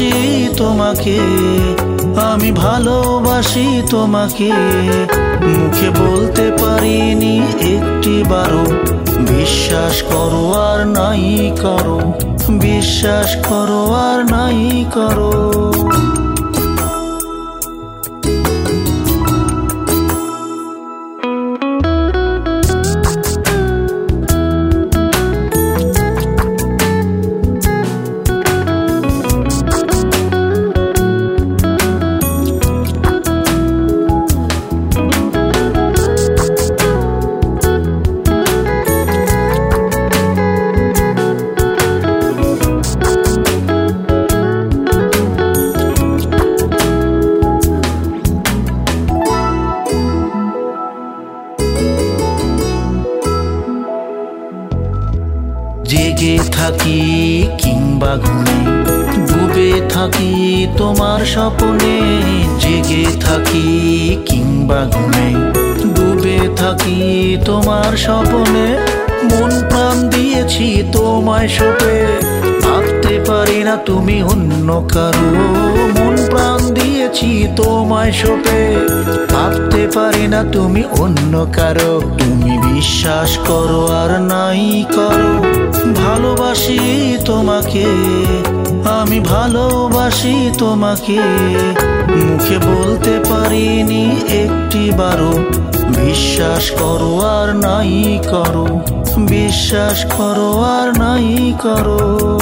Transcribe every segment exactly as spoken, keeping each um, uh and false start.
ভালোবাসি তোমাকে, আমি ভালোবাসি তোমাকে, মুখে বলতে পারিনি একটি বারো। বিশ্বাস করো আর নাই করো, বিশ্বাস করো আর নাই করো। জেগে থাকি কিংবা ঘুমে, ডুবে থাকি তোমার স্বপ্নে। জেগে থাকি কিংবা ঘুমে, ডুবে থাকি তোমার স্বপ্নে। মন প্রাণ দিয়েছি তোমায় সঁপে, ভাবতে পারি না তুমি অন্য কারো। মন প্রাণ দিয়েছি তোমায় সঁপে, ভাবতে পারি না তুমি অন্য কারো। তুমি বিশ্বাস করো আর নাই করো, ভালোবাসি তোমাকে, আমি ভালোবাসি তোমাকে, মুখে বলতে পারিনি একটি বারো। বিশ্বাস করো আর নাই করো, বিশ্বাস করো আর নাই করো।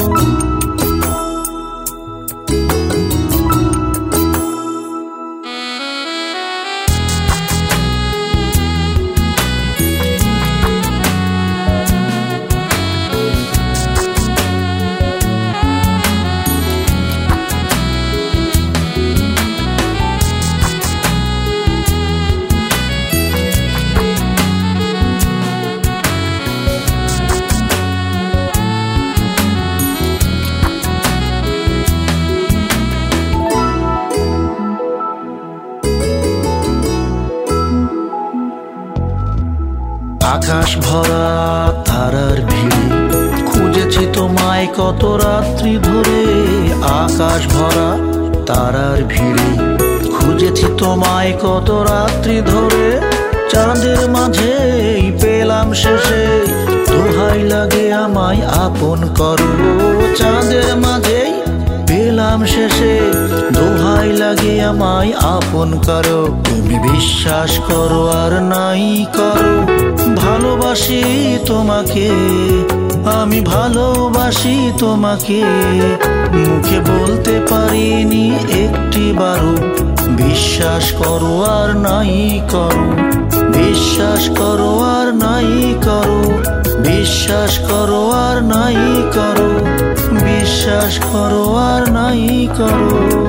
আকাশ ভরা তারার ভিড়ে, খুঁজেছি তোমায় কত রাত্রি ধরে। আকাশ ভরা তারার ভিড়ে, খুঁজেছি তোমায় কত রাত্রি ধরে। চাঁদের মাঝে পেলাম শেষে, দোহাই লাগে আমায় আপন করো। চাঁদের মাঝে পেলাম শেষে, দোহাই লাগে আমায় আপন করো। তুমি বিশ্বাস করো আর নাই করো, ভালোবাসি তোমাকে, আমি ভালোবাসি তোমাকে, মুখে বলতে পারিনি একটি বারো। বিশ্বাস করো আর নাই করো, বিশ্বাস করো আর নাই করো, বিশ্বাস করো আর নাই করো, বিশ্বাস করো আর নাই করো।